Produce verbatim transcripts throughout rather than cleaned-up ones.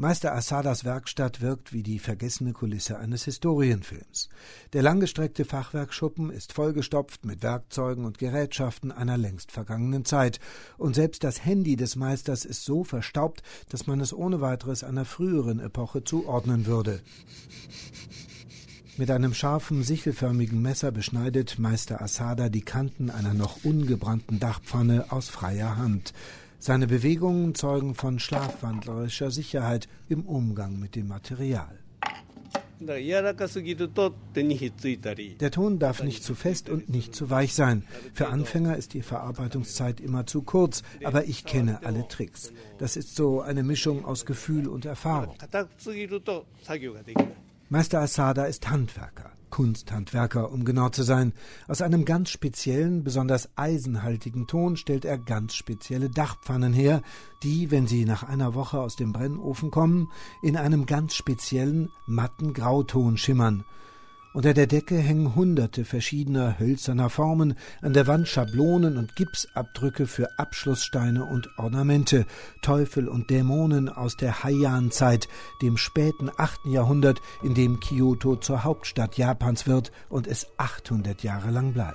Meister Asadas Werkstatt wirkt wie die vergessene Kulisse eines Historienfilms. Der langgestreckte Fachwerkschuppen ist vollgestopft mit Werkzeugen und Gerätschaften einer längst vergangenen Zeit. Und selbst das Handy des Meisters ist so verstaubt, dass man es ohne weiteres einer früheren Epoche zuordnen würde. Mit einem scharfen, sichelförmigen Messer beschneidet Meister Asada die Kanten einer noch ungebrannten Dachpfanne aus freier Hand. Seine Bewegungen zeugen von schlafwandlerischer Sicherheit im Umgang mit dem Material. Der Ton darf nicht zu fest und nicht zu weich sein. Für Anfänger ist die Verarbeitungszeit immer zu kurz, aber ich kenne alle Tricks. Das ist so eine Mischung aus Gefühl und Erfahrung. Meister Asada ist Handwerker, Kunsthandwerker, um genau zu sein. Aus einem ganz speziellen, besonders eisenhaltigen Ton stellt er ganz spezielle Dachpfannen her, die, wenn sie nach einer Woche aus dem Brennofen kommen, in einem ganz speziellen, matten Grauton schimmern. Unter der Decke hängen hunderte verschiedener hölzerner Formen, an der Wand Schablonen und Gipsabdrücke für Abschlusssteine und Ornamente, Teufel und Dämonen aus der Heian-Zeit, dem späten achten Jahrhundert, in dem Kyoto zur Hauptstadt Japans wird und es achthundert Jahre lang bleibt.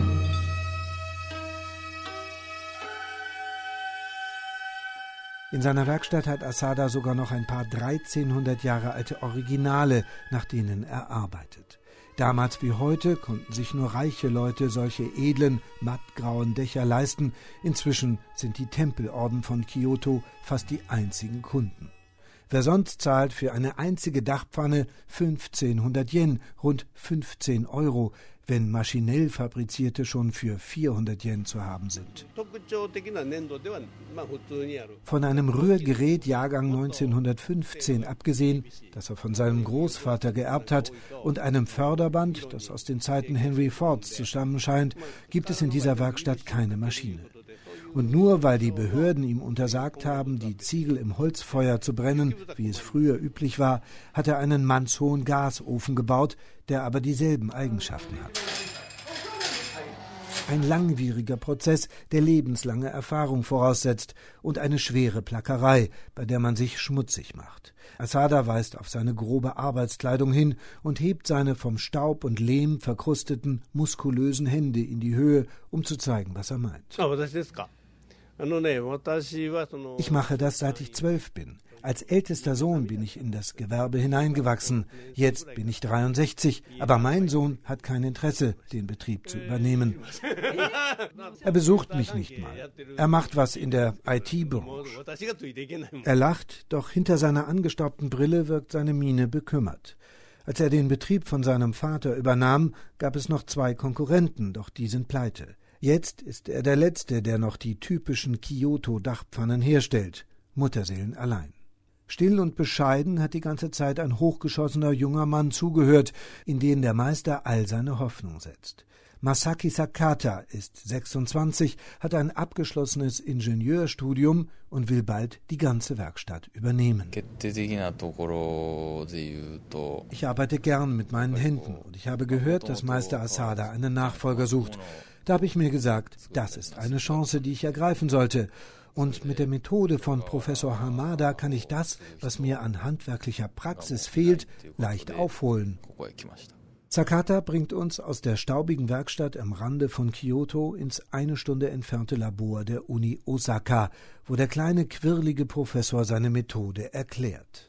In seiner Werkstatt hat Asada sogar noch ein paar dreizehnhundert Jahre alte Originale, nach denen er arbeitet. Damals wie heute konnten sich nur reiche Leute solche edlen, mattgrauen Dächer leisten. Inzwischen sind die Tempelorden von Kyoto fast die einzigen Kunden. Wer sonst zahlt für eine einzige Dachpfanne fünfzehnhundert Yen, rund fünfzehn Euro, wenn maschinell fabrizierte schon für vierhundert Yen zu haben sind. Von einem Rührgerät Jahrgang neunzehnhundertfünfzehn abgesehen, das er von seinem Großvater geerbt hat, und einem Förderband, das aus den Zeiten Henry Fords zu stammen scheint, gibt es in dieser Werkstatt keine Maschine. Und nur weil die Behörden ihm untersagt haben, die Ziegel im Holzfeuer zu brennen, wie es früher üblich war, hat er einen mannshohen Gasofen gebaut, der aber dieselben Eigenschaften hat. Ein langwieriger Prozess, der lebenslange Erfahrung voraussetzt und eine schwere Plackerei, bei der man sich schmutzig macht. Asada weist auf seine grobe Arbeitskleidung hin und hebt seine vom Staub und Lehm verkrusteten, muskulösen Hände in die Höhe, um zu zeigen, was er meint. Ich mache das, seit ich zwölf bin. Als ältester Sohn bin ich in das Gewerbe hineingewachsen. Jetzt bin ich dreiundsechzig, aber mein Sohn hat kein Interesse, den Betrieb zu übernehmen. Er besucht mich nicht mal. Er macht was in der I T-Branche. Er lacht, doch hinter seiner angestaubten Brille wirkt seine Miene bekümmert. Als er den Betrieb von seinem Vater übernahm, gab es noch zwei Konkurrenten, doch die sind pleite. Jetzt ist er der Letzte, der noch die typischen Kyoto-Dachpfannen herstellt. Mutterseelen allein. Still und bescheiden hat die ganze Zeit ein hochgeschossener junger Mann zugehört, in den der Meister all seine Hoffnung setzt. Masaki Sakata ist sechsundzwanzig, hat ein abgeschlossenes Ingenieurstudium und will bald die ganze Werkstatt übernehmen. Ich arbeite gern mit meinen Händen und ich habe gehört, dass Meister Asada einen Nachfolger sucht. Da habe ich mir gesagt, das ist eine Chance, die ich ergreifen sollte. Und mit der Methode von Professor Hamada kann ich das, was mir an handwerklicher Praxis fehlt, leicht aufholen. Sakata bringt uns aus der staubigen Werkstatt am Rande von Kyoto ins eine Stunde entfernte Labor der Uni Osaka, wo der kleine, quirlige Professor seine Methode erklärt.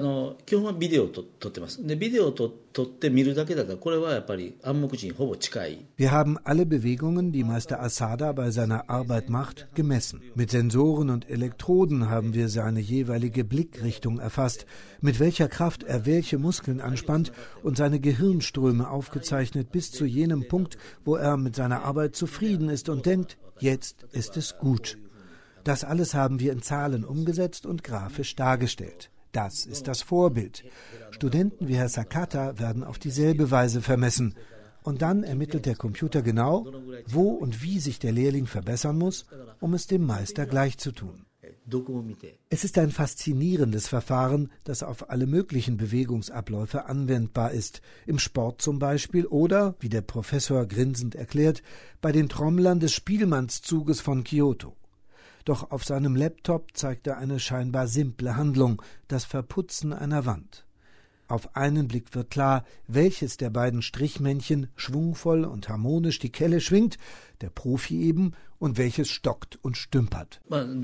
Wir haben alle Bewegungen, die Meister Asada bei seiner Arbeit macht, gemessen. Mit Sensoren und Elektroden haben wir seine jeweilige Blickrichtung erfasst, mit welcher Kraft er welche Muskeln anspannt und seine Gehirnströme aufgezeichnet bis zu jenem Punkt, wo er mit seiner Arbeit zufrieden ist und denkt, jetzt ist es gut. Das alles haben wir in Zahlen umgesetzt und grafisch dargestellt. Das ist das Vorbild. Studenten wie Herr Sakata werden auf dieselbe Weise vermessen. Und dann ermittelt der Computer genau, wo und wie sich der Lehrling verbessern muss, um es dem Meister gleich zu tun. Es ist ein faszinierendes Verfahren, das auf alle möglichen Bewegungsabläufe anwendbar ist. Im Sport zum Beispiel oder, wie der Professor grinsend erklärt, bei den Trommlern des Spielmannszuges von Kyoto. Doch auf seinem Laptop zeigt er eine scheinbar simple Handlung, das Verputzen einer Wand. Auf einen Blick wird klar, welches der beiden Strichmännchen schwungvoll und harmonisch die Kelle schwingt, der Profi eben, und welches stockt und stümpert.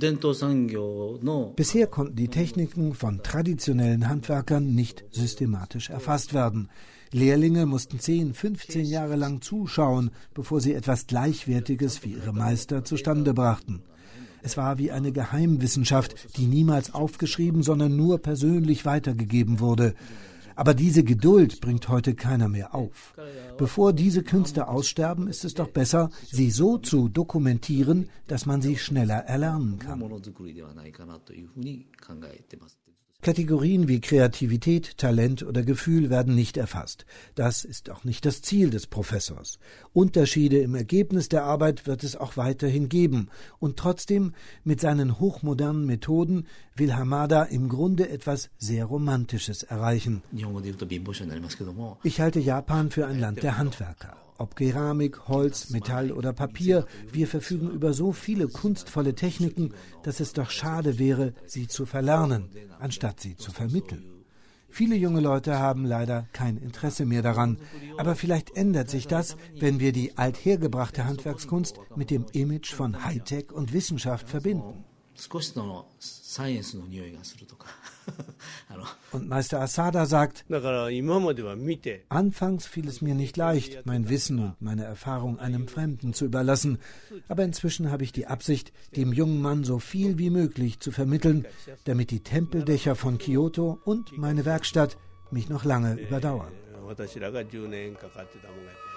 Bisher konnten die Techniken von traditionellen Handwerkern nicht systematisch erfasst werden. Lehrlinge mussten zehn, fünfzehn Jahre lang zuschauen, bevor sie etwas Gleichwertiges wie ihre Meister zustande brachten. Es war wie eine Geheimwissenschaft, die niemals aufgeschrieben, sondern nur persönlich weitergegeben wurde. Aber diese Geduld bringt heute keiner mehr auf. Bevor diese Künste aussterben, ist es doch besser, sie so zu dokumentieren, dass man sie schneller erlernen kann. Kategorien wie Kreativität, Talent oder Gefühl werden nicht erfasst. Das ist auch nicht das Ziel des Professors. Unterschiede im Ergebnis der Arbeit wird es auch weiterhin geben. Und trotzdem, mit seinen hochmodernen Methoden will Hamada im Grunde etwas sehr Romantisches erreichen. Ich halte Japan für ein Land der Handwerker. Ob Keramik, Holz, Metall oder Papier, wir verfügen über so viele kunstvolle Techniken, dass es doch schade wäre, sie zu verlernen, anstatt sie zu vermitteln. Viele junge Leute haben leider kein Interesse mehr daran, aber vielleicht ändert sich das, wenn wir die althergebrachte Handwerkskunst mit dem Image von Hightech und Wissenschaft verbinden. Und Meister Asada sagt, anfangs fiel es mir nicht leicht, mein Wissen und meine Erfahrung einem Fremden zu überlassen, aber inzwischen habe ich die Absicht, dem jungen Mann so viel wie möglich zu vermitteln, damit die Tempeldächer von Kyoto und meine Werkstatt mich noch lange überdauern.